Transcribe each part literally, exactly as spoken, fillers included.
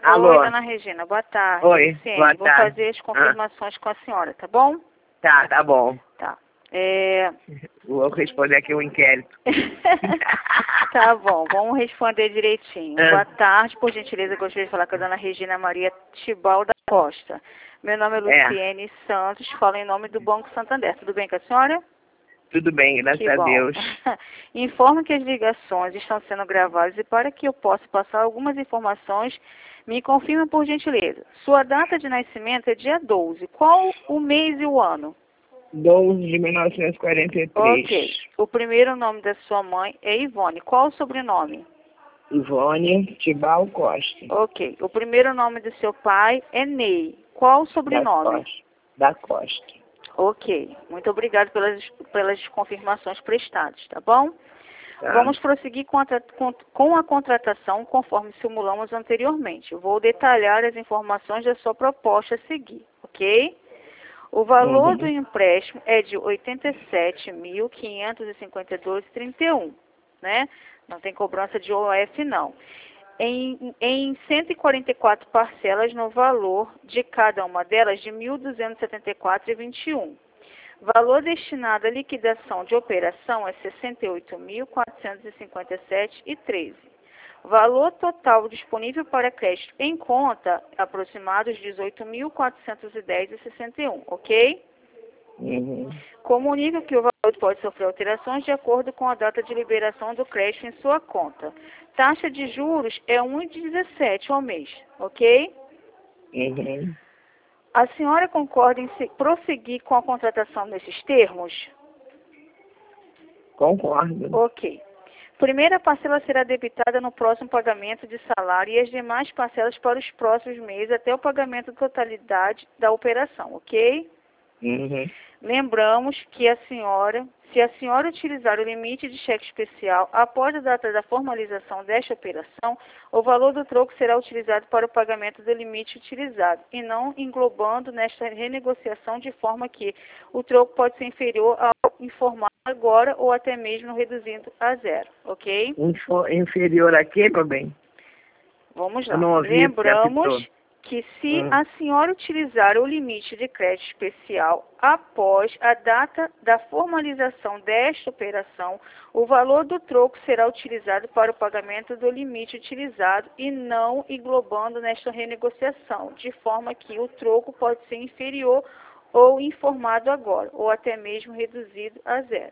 Alô? Oi, dona Regina, boa tarde. Oi, Luciene, boa vou tarde. fazer as confirmações ah. com a senhora, tá bom? Tá, tá bom. Tá. É... Vou responder aqui o inquérito. Tá bom, vamos responder direitinho. Ah. Boa tarde, por gentileza, gostaria de falar com a dona Regina Maria Tibal da Costa. Meu nome é Luciene é. Santos, falo em nome do Banco Santander. Tudo bem com a senhora? Tudo bem, graças que a bom. Deus. Informo que as ligações estão sendo gravadas e para que eu possa passar algumas informações, me confirma por gentileza. Sua data de nascimento é dia doze. Qual o mês e o ano? doze de mil novecentos e quarenta e três. Ok. O primeiro nome da sua mãe é Ivone. Qual o sobrenome? Ivone Tibal Costa. Ok. O primeiro nome do seu pai é Ney. Qual o sobrenome? Da Costa. Da Costa. Ok. Muito obrigado pelas, pelas confirmações prestadas, tá bom? Tá. Vamos prosseguir com a, com a contratação conforme simulamos anteriormente. Eu vou detalhar as informações da sua proposta a seguir, ok? O valor uhum. do empréstimo é de oitenta e sete mil, quinhentos e cinquenta e dois reais e trinta e um, né? Não tem cobrança de O F, não. Em, em cento e quarenta e quatro parcelas no valor de cada uma delas de mil duzentos e setenta e quatro reais e vinte e um. Valor destinado à liquidação de operação é sessenta e oito mil, quatrocentos e cinquenta e sete reais e treze centavos. Valor total disponível para crédito em conta, aproximados dezoito mil, quatrocentos e dez reais e sessenta e um, ok? Uhum. Comunica que o valor pode sofrer alterações de acordo com a data de liberação do crédito em sua conta. Taxa de juros é um vírgula dezessete ao mês, ok? Uhum. A senhora concorda em se prosseguir com a contratação nesses termos? Concordo. Ok. Primeira parcela será debitada no próximo pagamento de salário e as demais parcelas para os próximos meses até o pagamento da totalidade da operação, ok? Uhum. Lembramos que a senhora, se a senhora utilizar o limite de cheque especial após a data da formalização desta operação, o valor do troco será utilizado para o pagamento do limite utilizado e não englobando nesta renegociação de forma que o troco pode ser inferior ao informado agora ou até mesmo reduzindo a zero, ok? Info, inferior a quê, meu bem? Vamos lá. Eu não ouvi. Lembramos que se hum. a senhora utilizar o limite de crédito especial após a data da formalização desta operação, o valor do troco será utilizado para o pagamento do limite utilizado e não englobando nesta renegociação, de forma que o troco pode ser inferior ou informado agora, ou até mesmo reduzido a zero.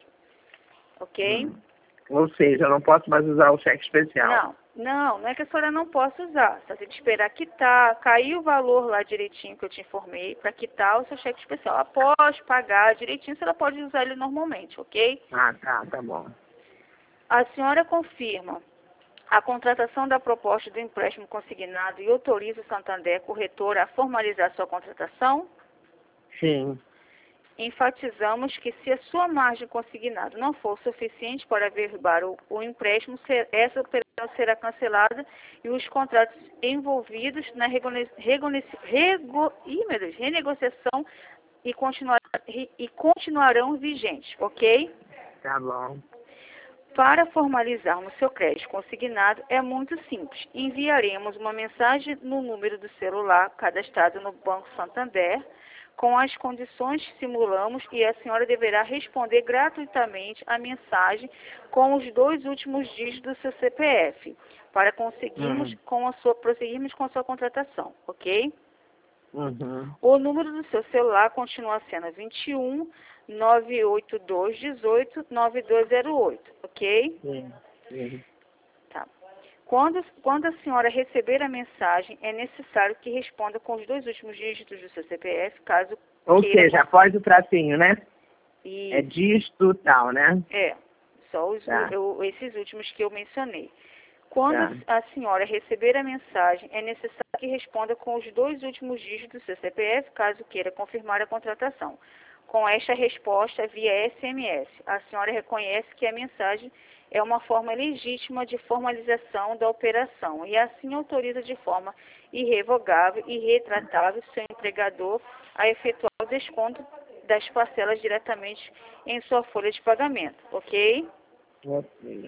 Ok? Hum. Ou seja, eu não posso mais usar o cheque especial. Não, não, não é que a senhora não possa usar. Só tem que esperar quitar, cair o valor lá direitinho que eu te informei, para quitar o seu cheque especial. Após pagar direitinho, a senhora pode usar ele normalmente, ok? Ah, tá, tá bom. A senhora confirma a contratação da proposta do empréstimo consignado e autoriza o Santander Corretora a formalizar sua contratação? Sim. Enfatizamos que se a sua margem consignada não for suficiente para averbar o, o empréstimo, ser, essa operação será cancelada e os contratos envolvidos na regone, regone, rego, ih, meu Deus, renegociação e, continuar, e continuarão vigentes, ok? Tá bom. Para formalizarmos seu crédito consignado é muito simples. Enviaremos uma mensagem no número do celular cadastrado no Banco Santander com as condições que simulamos e a senhora deverá responder gratuitamente a mensagem com os dois últimos dígitos do seu C P F para conseguirmos Uhum. com a sua, prosseguirmos com a sua contratação, ok? Uhum. O número do seu celular continua sendo vinte e um, nove oito dois, dezoito, nove dois zero oito, ok? Sim. Sim. Tá. Quando, quando a senhora receber a mensagem, é necessário que responda com os dois últimos dígitos do seu C P F, caso Ou queira... seja, após o tracinho, né? E... É dígito tal, né? É, só os, Tá. o, esses últimos que eu mencionei. Quando Tá. a senhora receber a mensagem, é necessário que responda com os dois últimos dígitos do seu C P F, caso queira confirmar a contratação. Com esta resposta via S M S, a senhora reconhece que a mensagem é uma forma legítima de formalização da operação e assim autoriza de forma irrevogável e retratável seu empregador a efetuar o desconto das parcelas diretamente em sua folha de pagamento, ok? Ok.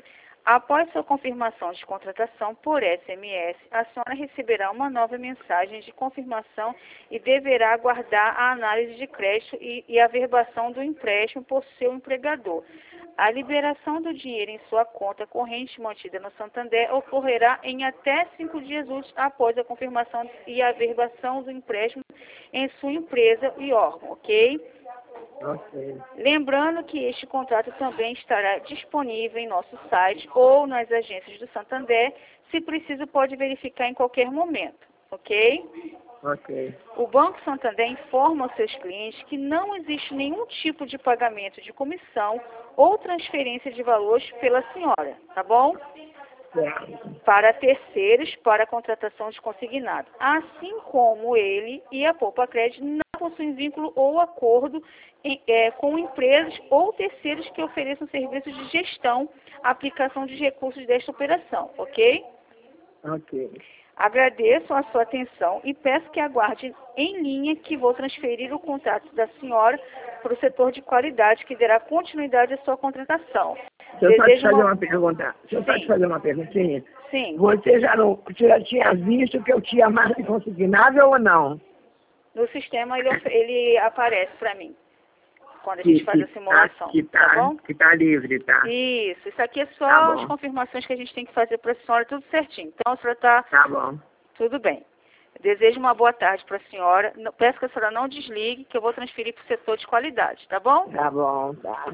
Após sua confirmação de contratação por S M S, a senhora receberá uma nova mensagem de confirmação e deverá aguardar a análise de crédito e, e a verbação do empréstimo por seu empregador. A liberação do dinheiro em sua conta corrente mantida no Santander ocorrerá em até cinco dias úteis após a confirmação e a verbação do empréstimo em sua empresa e órgão, ok? Ok. Lembrando que este contrato também estará disponível em nosso site ou nas agências do Santander. Se preciso, pode verificar em qualquer momento, ok? Ok. O Banco Santander informa aos seus clientes que não existe nenhum tipo de pagamento de comissão ou transferência de valores pela senhora, tá bom? Certo. Para terceiros, para a contratação de consignado. Assim como ele e a Poupa Crédito não possuem vínculo ou acordo em, é, com empresas ou terceiros que ofereçam serviços de gestão, aplicação de recursos desta operação, ok? Ok. Agradeço a sua atenção e peço que aguarde em linha que vou transferir o contrato da senhora para o setor de qualidade que dará continuidade à sua contratação. Deixa eu só te Desejo fazer uma... uma pergunta. Deixa eu só te Sim, fazer uma perguntinha. sim. Você já, não, você já tinha visto que eu tinha marca consignável ou não? No sistema ele, of- ele aparece para mim, quando a Que, gente faz a que, simulação, tá, que, tá tá, bom? que tá livre, tá? Isso, isso aqui é só Tá as bom. confirmações que a gente tem que fazer para a senhora, tudo certinho. Então a senhora está Tá bom. tudo bem. Desejo uma boa tarde para a senhora. Não- Peço que a senhora não desligue, que eu vou transferir para o setor de qualidade, tá bom? Tá bom, tá.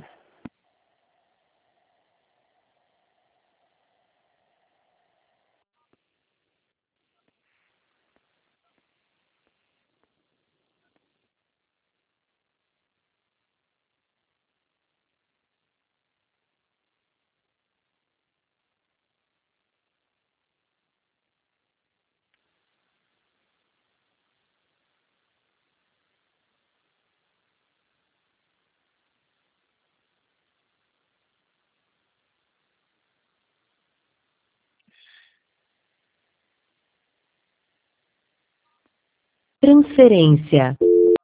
Transferência.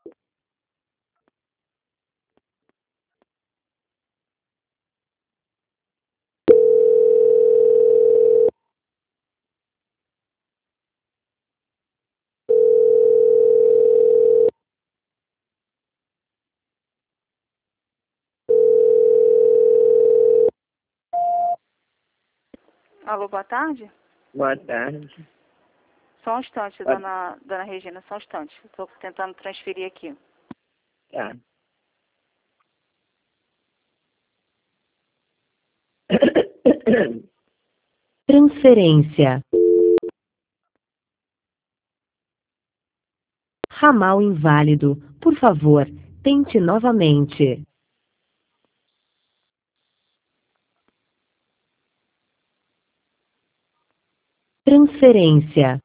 Alô, boa tarde? Boa tarde. Só um instante, Boa- dona, dona Regina, só um instante. Estou tentando transferir aqui. Tá. Transferência. Ramal inválido. Por favor, tente novamente. Transferência.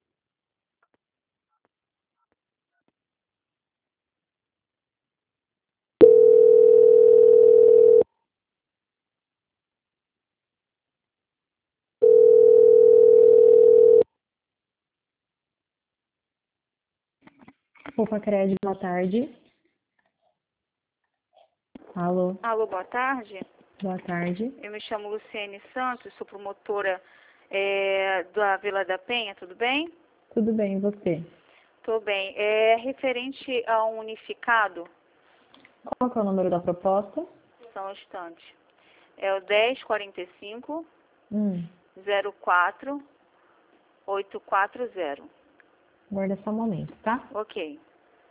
Opa, Cred, boa tarde. Alô, Alô, boa tarde. boa tarde. Eu me chamo Luciene Santos, sou promotora é, da Vila da Penha, tudo bem? Tudo bem, e você? Tô bem. É referente a um unificado, Qual que é o número da proposta? só um instante. É o dez quarenta e cinco, Hum, zero quatro, oito quatro zero. guarda só um momento, tá? Ok.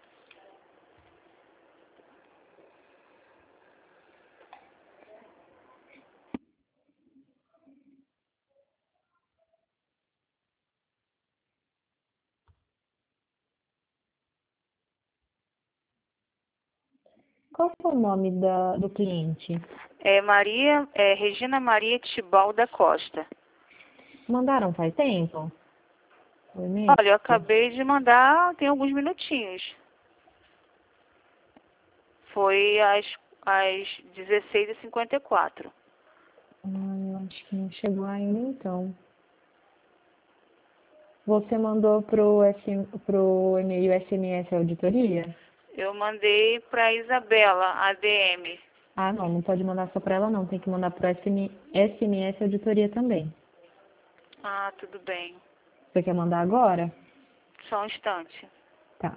Qual que é o nome da, do cliente? É Maria, é Regina Maria Tibal da Costa. Mandaram faz tempo? O e-mail? Olha, eu acabei de mandar tem alguns minutinhos. Foi às, às dezesseis e cinquenta e quatro. Ah, eu acho que não chegou ainda, então. Você mandou pro, S, pro e-mail S M S Auditoria? Eu mandei para Isabela, A D M. Ah, não, não pode mandar só para ela não, tem que mandar para S M S Auditoria também. Ah, tudo bem. Você quer mandar agora? Só um instante. Tá.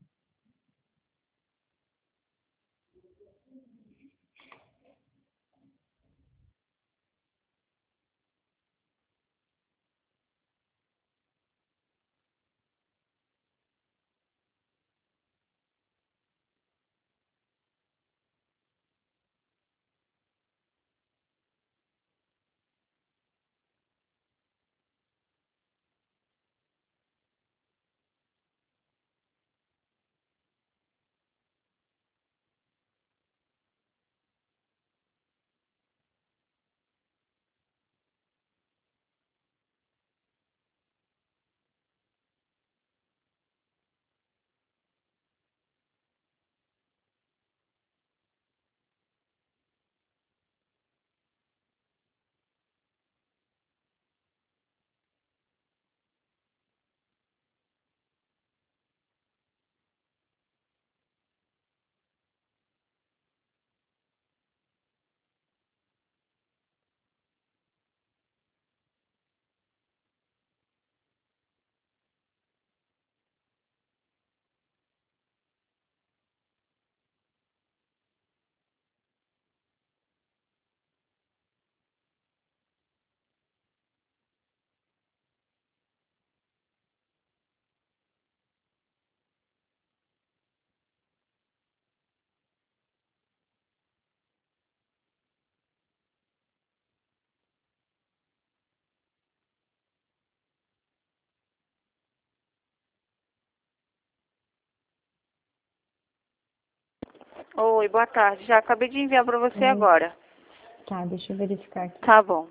Oi, boa tarde. Já acabei de enviar para você Hum, agora. Tá, deixa eu verificar aqui. Tá bom.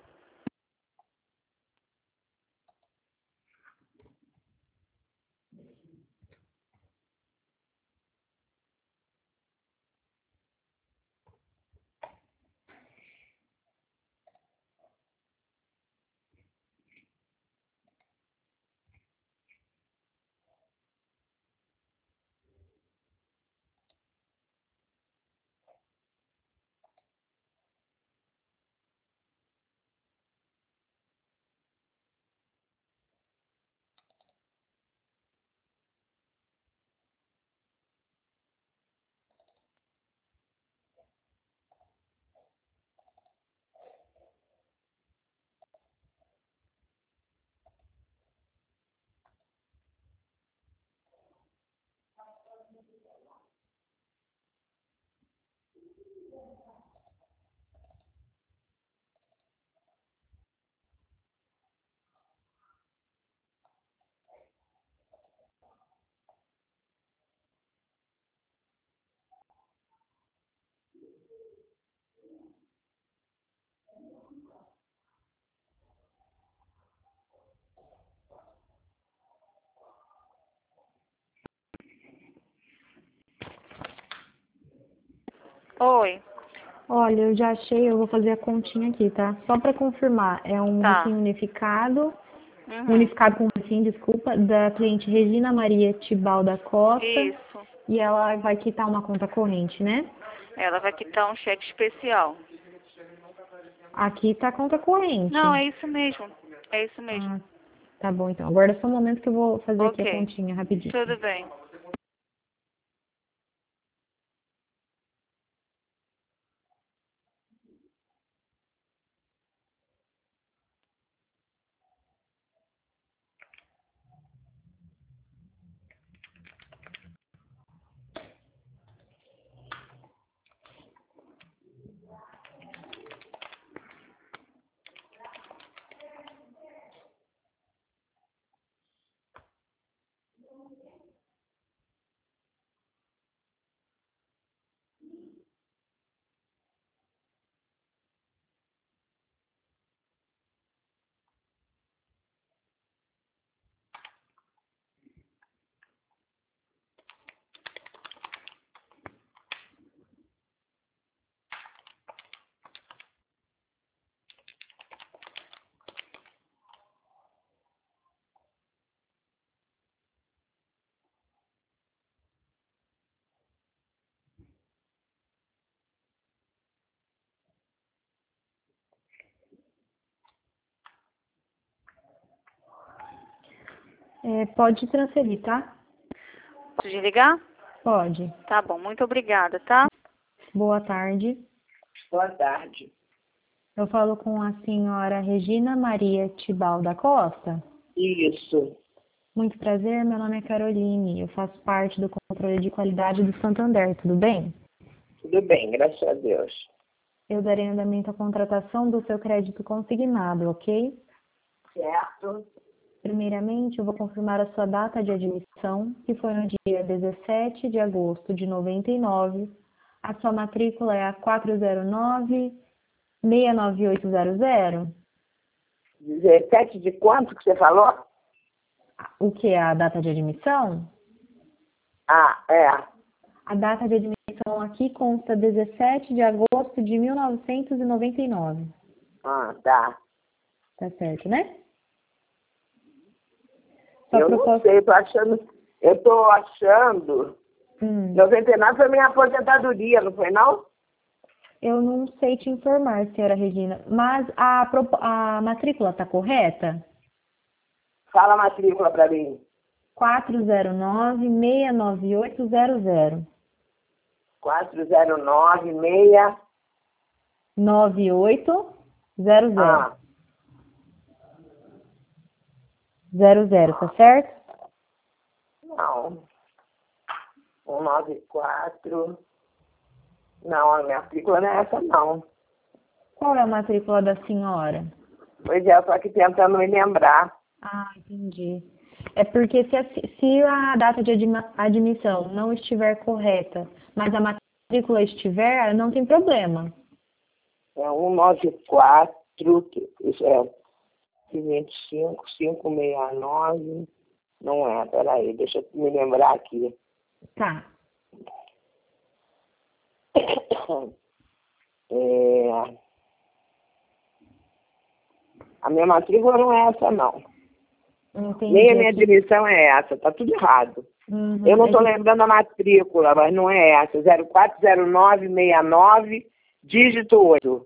Oi. Olha, eu já achei, eu vou fazer a continha aqui, tá? Só para confirmar, é um Tá. refim unificado, Uhum. unificado com refim, desculpa, da cliente Regina Maria Tibal da Costa, Isso. e ela vai quitar uma conta corrente, né? Ela vai quitar um cheque especial. Aqui tá a conta corrente. Não, é isso mesmo. É isso mesmo. Ah, tá bom então. Agora é só um momento que eu vou fazer aqui a Ok. continha rapidinho. Tudo bem. É, pode transferir, tá? Posso desligar? Pode. Tá bom, muito obrigada, tá? Boa tarde. Boa tarde. Eu falo com a senhora Regina Maria Tibal da Costa. Isso. Muito prazer, meu nome é Caroline. Eu faço parte do controle de qualidade do Santander, tudo bem? Tudo bem, graças a Deus. Eu darei andamento à contratação do seu crédito consignado, ok? Certo. Primeiramente, eu vou confirmar a sua data de admissão, que foi no dia dezessete de agosto de noventa e nove. A sua matrícula é a quatro zero nove, seis nove oito zero zero. dezessete de quanto que você falou? O que é a data de admissão? Ah, é. A data de admissão aqui consta dezessete de agosto de mil novecentos e noventa e nove. Ah, tá. Tá certo, né? Sua Eu não proposta... sei, eu tô achando... Eu tô achando... Hum, noventa e nove foi minha aposentadoria, não foi não? eu não sei te informar, senhora Regina, mas a, propo- a matrícula está correta? Fala a matrícula pra mim. quatro zero nove, seis nove oito zero zero. quatro zero nove seis... nove oito zero zero. Ah, zero zero, tá certo? não. cento e noventa e quatro... Não, a minha matrícula não é essa, não. Qual é a matrícula da senhora? Pois é, eu tô aqui tentando me lembrar. Ah, entendi. É porque se a, se a data de admi- admissão não estiver correta, mas a matrícula estiver, não tem problema. É cento e noventa e quatro, que- isso é vinte e cinco, quinhentos e sessenta e nove. Não é, peraí, deixa eu me lembrar aqui. Tá. É, a minha matrícula não é essa, não. Entendi. Nem a minha Aqui. admissão é essa, tá tudo errado. Uhum, Eu não estou é que- lembrando a matrícula, mas não é essa. zero quatro zero nove seis nove, dígito oito.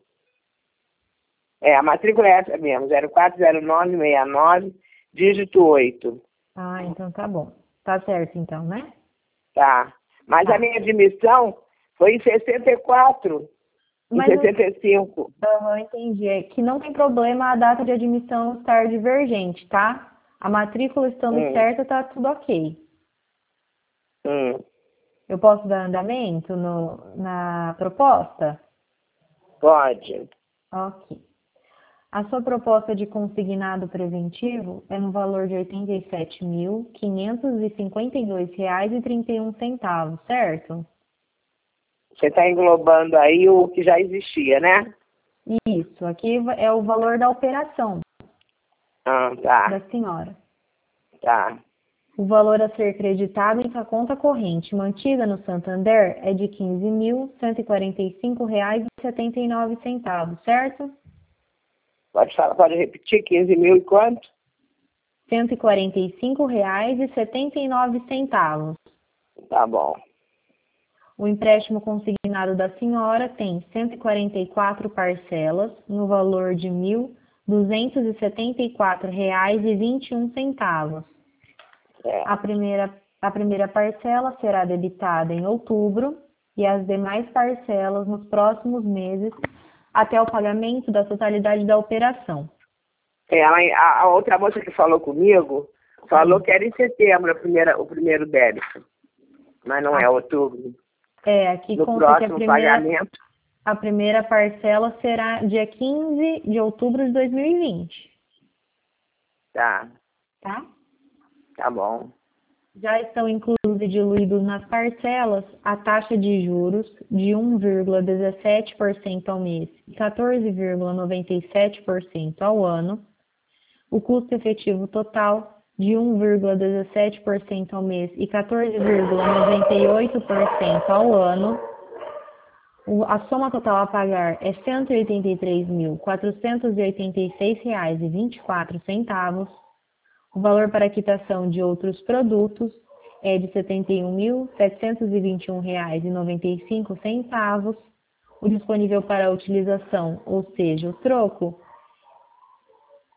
É, a matrícula é essa mesmo, zero quatro zero nove seis nove, dígito oito. Ah, então tá bom. Tá certo então, né? Tá. Mas Tá. a minha admissão foi em sessenta e quatro, em Mas eu, sessenta e cinco. eu entendi. É que não tem problema a data de admissão estar divergente, tá? A matrícula estando Hum, certa, tá tudo ok. hum. Eu posso dar andamento no, na proposta? Pode. Ok. A sua proposta de consignado preventivo é no valor de oitenta e sete mil, quinhentos e cinquenta e dois reais e trinta e um centavos, certo? Você está englobando aí o que já existia, né? Isso, aqui é o valor da operação Ah, tá, da senhora. tá. O valor a ser creditado em sua conta corrente mantida no Santander é de quinze mil, cento e quarenta e cinco reais e setenta e nove centavos, certo? Pode falar, pode repetir, quinze mil e quanto? cento e quarenta e cinco reais e setenta e nove centavos. Tá bom. O empréstimo consignado da senhora tem cento e quarenta e quatro parcelas no valor de mil duzentos e setenta e quatro reais e vinte e um centavos. É. A primeira, a primeira parcela será debitada em outubro e as demais parcelas nos próximos meses até o pagamento da totalidade da operação. Ela, a, a outra moça que falou comigo falou que era em setembro a primeira, o primeiro débito. Mas não é outubro. É, aqui No consta que a próximo primeira, pagamento. a primeira parcela será dia quinze de outubro de dois mil e vinte, Tá, tá? tá bom. Já estão incluídos e diluídos nas parcelas a taxa de juros de um vírgula dezessete por cento ao mês e quatorze vírgula noventa e sete por cento ao ano, o custo efetivo total de um vírgula dezessete por cento ao mês e quatorze vírgula noventa e oito por cento ao ano. O- A soma total a pagar é cento e oitenta e três mil, quatrocentos e oitenta e seis reais e vinte e quatro centavos. O valor para quitação de outros produtos é de setenta e um mil, setecentos e vinte e um reais e noventa e cinco centavos. O disponível para a utilização, ou seja, o troco,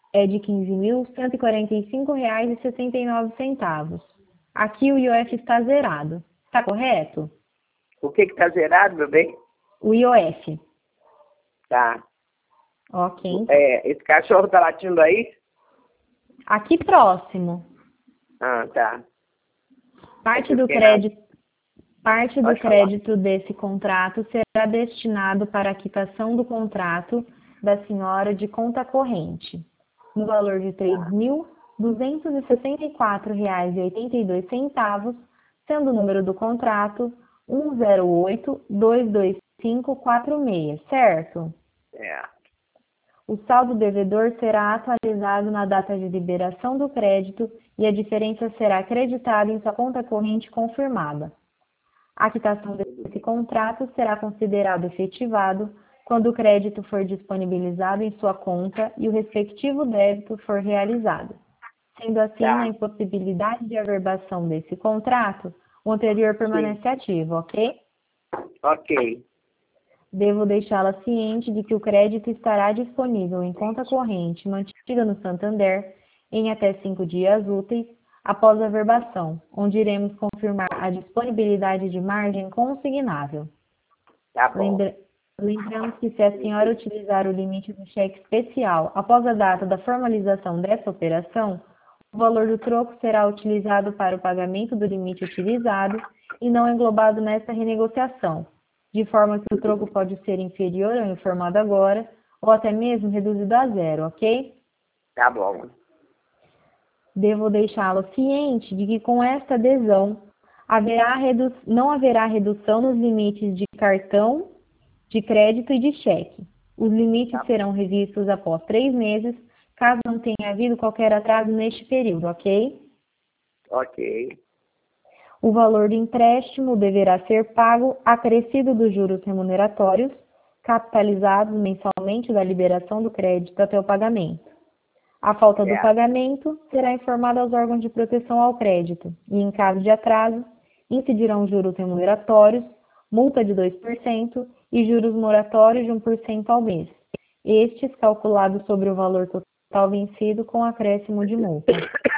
é de quinze mil cento e quarenta e cinco reais e sessenta e nove centavos. Aqui o I O F está zerado. Está correto? O que que tá zerado, meu bem? O I O F. Tá. Ok. É, esse cachorro tá latindo aí? Aqui próximo. Ah, tá. Parte Eu do fiquei crédito, parte do Pode falar. crédito desse contrato será destinado para a quitação do contrato da senhora de conta corrente, no valor de três mil duzentos e sessenta e quatro reais e oitenta e dois centavos, sendo o número do contrato um zero oito dois dois cinco quatro seis, certo? É. O saldo devedor será atualizado na data de liberação do crédito e a diferença será acreditada em sua conta corrente confirmada. A quitação desse contrato será considerado efetivado quando o crédito for disponibilizado em sua conta e o respectivo débito for realizado. Sendo assim, Tá. na impossibilidade de averbação desse contrato, o anterior permanece ativo, ok? Ok. Devo deixá-la ciente de que o crédito estará disponível em conta corrente mantida no Santander em até cinco dias úteis após a averbação, onde iremos confirmar a disponibilidade de margem consignável. Tá bom. Lembra- Lembramos que se a senhora utilizar o limite do cheque especial após a data da formalização dessa operação, o valor do troco será utilizado para o pagamento do limite utilizado e não englobado nessa renegociação, de forma que o troco pode ser inferior ao informado agora, ou até mesmo reduzido a zero, ok? Tá bom. Devo deixá-lo ciente de que com esta adesão haverá redu... não haverá redução nos limites de cartão, de crédito e de cheque. Os limites Tá. serão revistos após três meses, caso não tenha havido qualquer atraso neste período, ok? Ok. O valor do empréstimo deverá ser pago acrescido dos juros remuneratórios, capitalizados mensalmente da liberação do crédito até o pagamento. A falta do É. pagamento será informada aos órgãos de proteção ao crédito e, em caso de atraso, incidirão juros remuneratórios, multa de dois por cento e juros moratórios de um por cento ao mês, estes calculados sobre o valor total vencido com acréscimo de multa.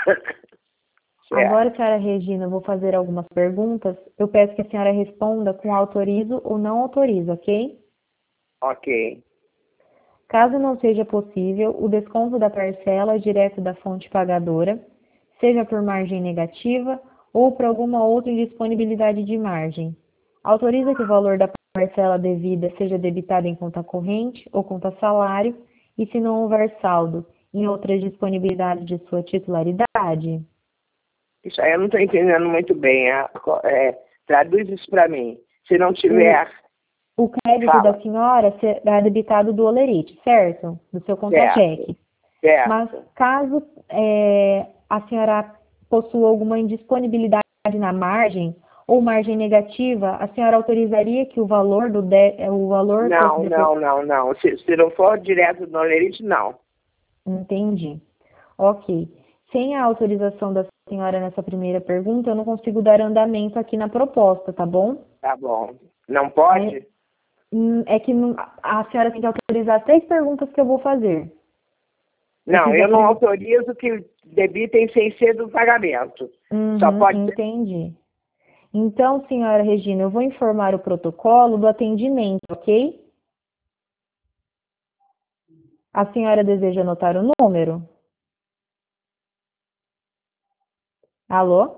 Agora, senhora Regina, eu vou fazer algumas perguntas. Eu peço que a senhora responda com autorizo ou não autorizo, ok? Ok. Caso não seja possível, o desconto da parcela direto da fonte pagadora, seja por margem negativa ou por alguma outra indisponibilidade de margem. Autoriza que o valor da parcela devida seja debitado em conta corrente ou conta salário e, se não houver saldo, em outras disponibilidades de sua titularidade? Isso aí eu não estou entendendo muito bem. É, é, traduz isso para mim. Se não tiver... O crédito Fala. da senhora será debitado do Olerite, certo? Do seu contra-cheque. Certo. Mas caso é, a senhora possua alguma indisponibilidade na margem ou margem negativa, a senhora autorizaria que o valor do de, o valor Não, fosse não, não, não. Se, se não for direto do Olerite, não. Entendi. Ok. Sem a autorização da senhora nessa primeira pergunta, eu não consigo dar andamento aqui na proposta, tá bom? Tá bom. Não pode? É, hum, é que não- a senhora tem que autorizar as três perguntas que eu vou fazer. Não, preciso eu não apres- autorizo que debitem sem ser do pagamento. Uhum, Só pode ser... entendi. Então, senhora Regina, eu vou informar o protocolo do atendimento, ok? A senhora deseja anotar o número? Alô?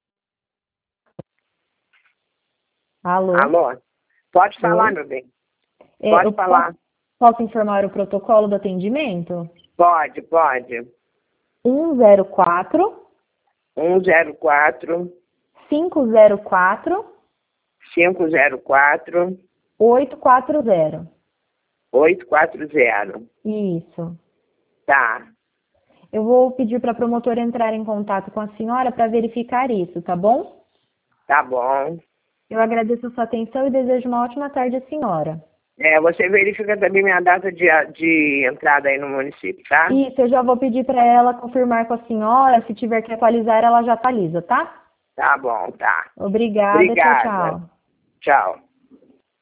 Alô? Alô? Pode falar, Oi? meu bem. É, Pode eu falar. posso, posso informar o protocolo do atendimento? Pode, pode. um zero quatro, um zero quatro, cinco zero quatro, cinco zero quatro, oito quatro zero. oito quatro zero. Isso. Tá, Eu vou pedir para a promotora entrar em contato com a senhora para verificar isso, tá bom? tá bom. Eu agradeço a sua atenção e desejo uma ótima tarde à senhora. É, você verifica também minha data de, de entrada aí no município, tá? Isso, eu já vou pedir para ela confirmar com a senhora. Se tiver que atualizar, ela já atualiza, tá? Tá bom, tá. Obrigada, Obrigada. tchau, tchau. Tchau.